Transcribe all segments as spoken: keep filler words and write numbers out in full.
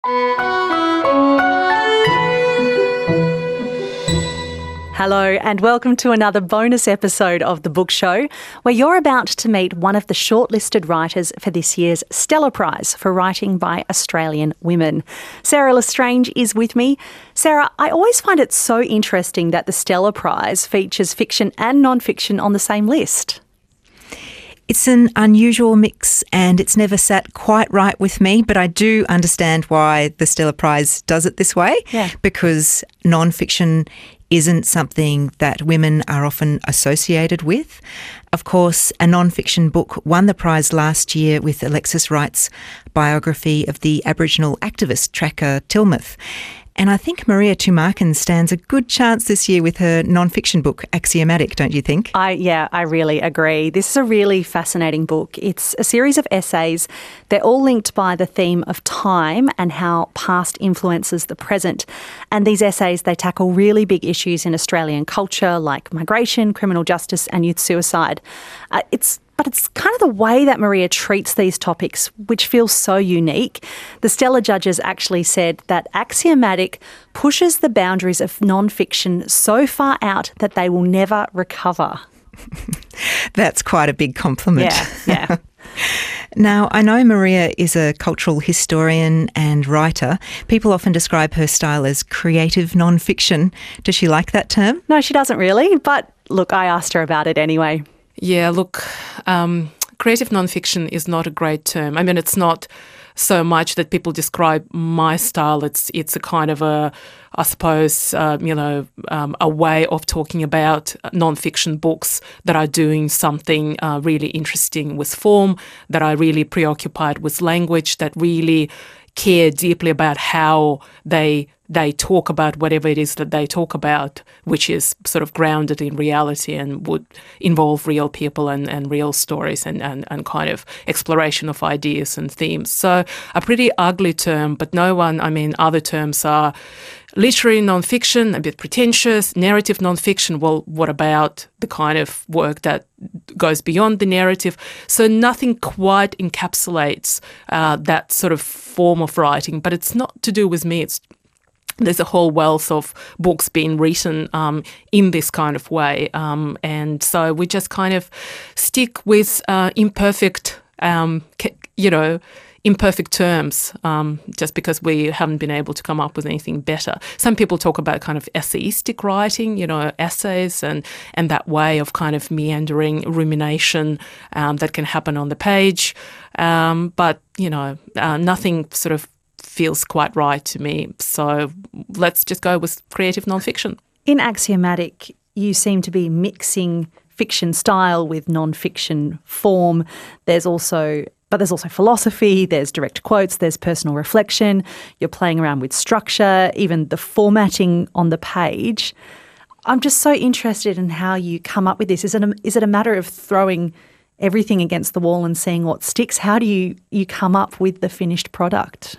Hello and welcome to another bonus episode of The Book Show, where you're about to meet one of the shortlisted writers for this year's Stella Prize for writing by Australian women. Sarah Lestrange is with me. Sarah, I always find it so interesting that the Stella Prize features fiction and non-fiction on the same list. It's an unusual mix and it's never sat quite right with me, but I do understand why the Stella Prize does it this way, yeah. because non-fiction isn't something that women are often associated with. Of course, a non-fiction book won the prize last year with Alexis Wright's biography of the Aboriginal activist Tracker Tilmouth. And I think Maria Tumarkin stands a good chance this year with her non-fiction book, Axiomatic, don't you think? I Yeah, I really agree. This is a really fascinating book. It's a series of essays. They're all linked by the theme of time and how past influences the present. And these essays, they tackle really big issues in Australian culture like migration, criminal justice and youth suicide. Uh, it's But it's kind of the way that Maria treats these topics, which feels so unique. The Stella judges actually said that Axiomatic pushes the boundaries of non-fiction so far out that they will never recover. That's quite a big compliment. Yeah, yeah. Now, I know Maria is a cultural historian and writer. People often describe her style as creative non-fiction. Does she like that term? No, she doesn't really. But look, I asked her about it anyway. Yeah, look, um, creative nonfiction is not a great term. I mean, it's not so much that people describe my style. It's it's a kind of a, I suppose, uh, you know, um, a way of talking about nonfiction books that are doing something uh, really interesting with form, that are really preoccupied with language, that really care deeply about how they they talk about whatever it is that they talk about, which is sort of grounded in reality and would involve real people and, and real stories and, and, and kind of exploration of ideas and themes. So a pretty ugly term, but no one, I mean, other terms are literary nonfiction, a bit pretentious, narrative nonfiction. Well, what about the kind of work that goes beyond the narrative? So nothing quite encapsulates uh, that sort of form of writing, but it's not to do with me. It's There's a whole wealth of books being written um, in this kind of way. Um, and so we just kind of stick with uh, imperfect, um, you know, imperfect terms um, just because we haven't been able to come up with anything better. Some people talk about kind of essayistic writing, you know, essays and, and that way of kind of meandering rumination um, that can happen on the page. Um, but, you know, uh, nothing sort of feels quite right to me. So let's just go with creative nonfiction. In Axiomatic, you seem to be mixing fiction style with non-fiction form. There's also, but there's also philosophy, there's direct quotes, there's personal reflection. You're playing around with structure, even the formatting on the page. I'm just so interested in how you come up with this. Is it a, is it a matter of throwing everything against the wall and seeing what sticks? How do you, you come up with the finished product?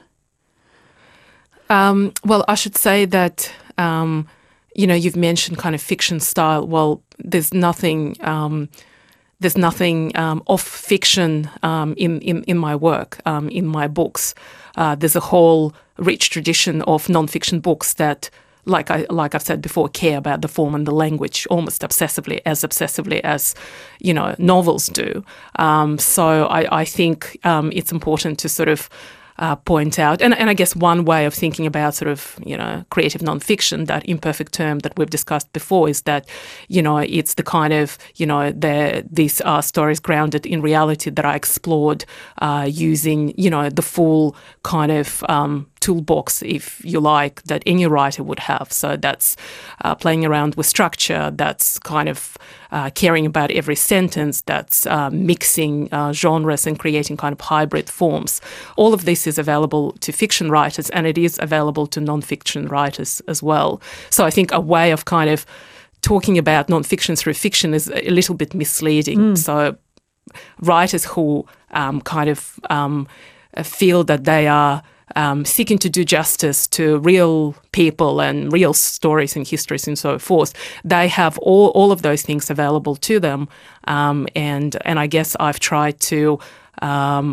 Um, well, I should say that, um, you know, you've mentioned kind of fiction style. Well, there's nothing, um, there's nothing um, of fiction um, in, in, in my work, um, in my books. Uh, there's a whole rich tradition of non-fiction books that, like I like I've said before, care about the form and the language almost obsessively, as obsessively as, you know, novels do. Um, so I, I think um, it's important to sort of Uh, point out, and, and I guess one way of thinking about sort of, you know, creative nonfiction, that imperfect term that we've discussed before, is that, you know, it's the kind of, you know, the, these are stories grounded in reality that are explored uh, using, you know, the full kind of um, toolbox, if you like, that any writer would have. So that's uh, playing around with structure, that's kind of uh, caring about every sentence, that's uh, mixing uh, genres and creating kind of hybrid forms. All of this is available to fiction writers, and it is available to non-fiction writers as well. So I think a way of kind of talking about non-fiction through fiction is a little bit misleading. Mm. So writers who um, kind of um, feel that they are Um, seeking to do justice to real people and real stories and histories and so forth, they have all, all of those things available to them. Um, and and I guess I've tried to, um,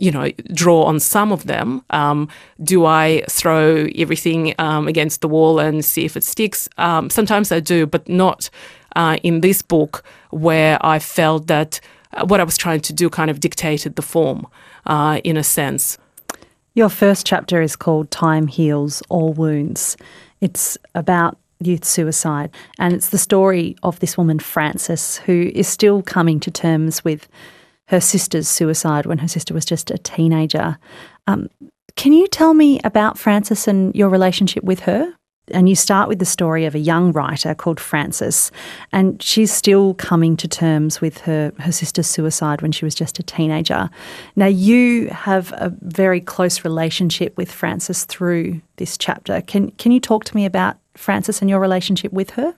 you know, draw on some of them? Um, do I throw everything um, against the wall and see if it sticks? Um, sometimes I do, but not uh, in this book, where I felt that uh, what I was trying to do kind of dictated the form, uh, in a sense. Your first chapter is called Time Heals All Wounds. It's about youth suicide, and it's the story of this woman, Frances, who is still coming to terms with her sister's suicide when her sister was just a teenager. Um, can you tell me about Frances and your relationship with her? And you start with the story of a young writer called Frances, and she's still coming to terms with her, her sister's suicide when she was just a teenager. Now, you have a very close relationship with Frances through this chapter. Can, can you talk to me about Frances and your relationship with her?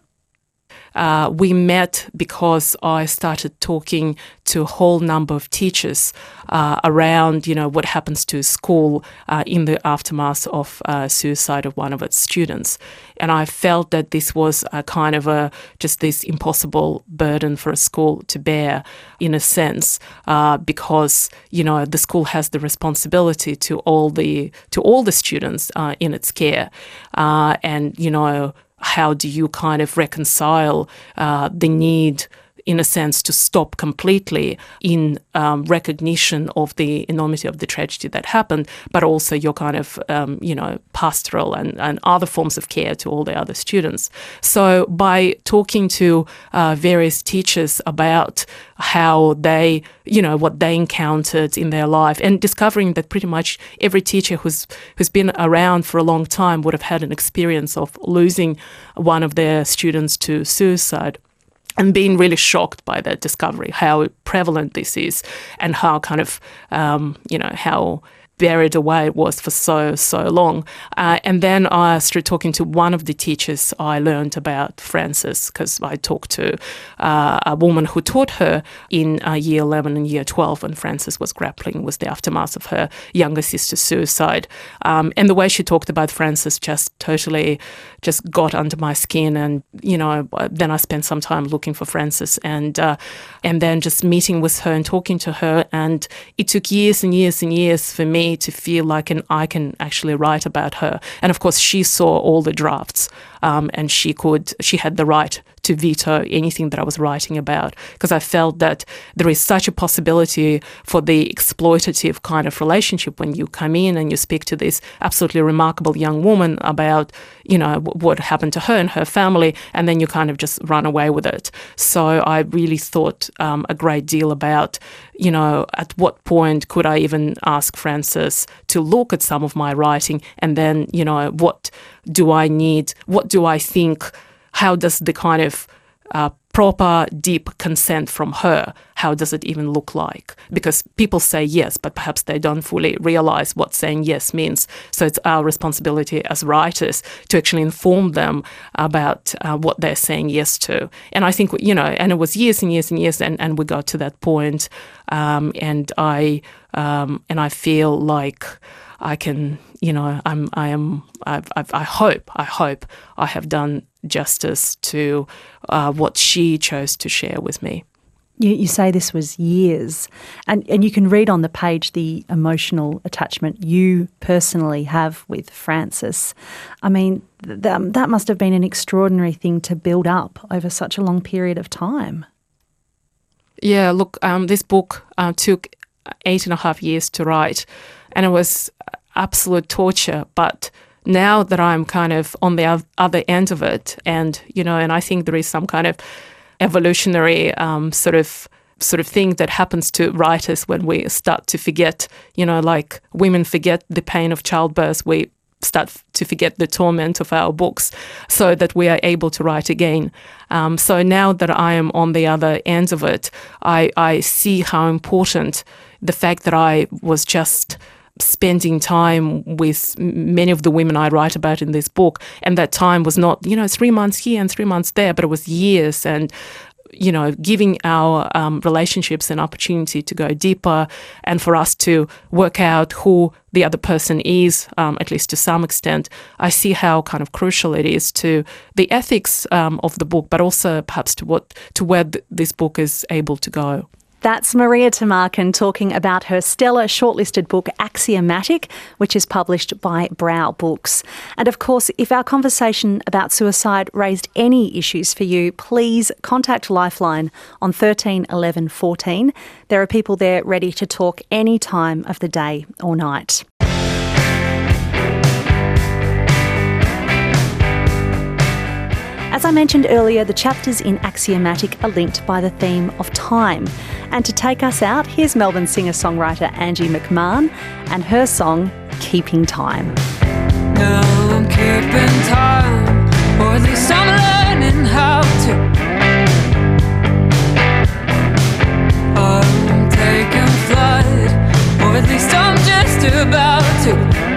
Uh, we met because I started talking to a whole number of teachers uh, around, you know, what happens to a school uh, in the aftermath of uh, suicide of one of its students. And I felt that this was a kind of a just this impossible burden for a school to bear, in a sense, uh, because, you know, the school has the responsibility to all the to all the students uh, in its care, uh, and you know. How do you kind of reconcile uh, the need, in a sense, to stop completely in um, recognition of the enormity of the tragedy that happened, but also your kind of, um, you know, pastoral and, and other forms of care to all the other students. So by talking to uh, various teachers about how they, you know, what they encountered in their life, and discovering that pretty much every teacher who's who's been around for a long time would have had an experience of losing one of their students to suicide. And being really shocked by that discovery, how prevalent this is, and how kind of, um, you know, how buried away it was for so, so long. Uh, and then I started talking to one of the teachers. I learned about Frances because I talked to uh, a woman who taught her in uh, year eleven and year twelve when Frances was grappling with the aftermath of her younger sister's suicide. Um, and the way she talked about Frances just totally just got under my skin. And, you know, then I spent some time looking for Frances and, uh, and then just meeting with her and talking to her. And it took years and years and years for me to feel like an, I can actually write about her. And of course, she saw all the drafts, um, and she could, she had the right to veto anything that I was writing about, because I felt that there is such a possibility for the exploitative kind of relationship when you come in and you speak to this absolutely remarkable young woman about, you know, w- what happened to her and her family, and then you kind of just run away with it. So I really thought um, a great deal about, you know, at what point could I even ask Frances to look at some of my writing, and then, you know, what do I need, what do I think, how does the kind of uh, proper, deep consent from her, how does it even look like? Because people say yes, but perhaps they don't fully realize what saying yes means. So it's our responsibility as writers to actually inform them about uh, what they're saying yes to. And I think, you know, and it was years and years and years, and, and we got to that point, um, and I um, and I feel like I can, you know, I'm, I am, I've, I've, I hope, I hope I have done justice to uh, what she chose to share with me. You, you say this was years, and, and you can read on the page the emotional attachment you personally have with Frances. I mean, th- that must have been an extraordinary thing to build up over such a long period of time. Yeah, look, um, this book uh, took eight and a half years to write, and it was absolute torture. But now that I'm kind of on the other end of it, and, you know, and I think there is some kind of evolutionary um, sort of sort of thing that happens to writers when we start to forget, you know, like women forget the pain of childbirth, we start to forget the torment of our books, so that we are able to write again. Um, so now that I am on the other end of it, I, I see how important the fact that I was just spending time with many of the women I write about in this book, and that time was not, you know, three months here and three months there, but it was years, and, you know, giving our um, relationships an opportunity to go deeper and for us to work out who the other person is, um, at least to some extent. I see how kind of crucial it is to the ethics um, of the book, but also perhaps to what to where th- this book is able to go. That's Maria Tamarkin talking about her stellar shortlisted book Axiomatic, which is published by Brow Books. And of course, if our conversation about suicide raised any issues for you, please contact Lifeline on thirteen eleven fourteen. There are people there ready to talk any time of the day or night. As I mentioned earlier, the chapters in Axiomatic are linked by the theme of time. And to take us out, here's Melbourne singer-songwriter Angie McMahon and her song, Keeping Time. Now I'm keeping time, or at least I'm learning how to. I'm taking flight, or at least I'm just about to.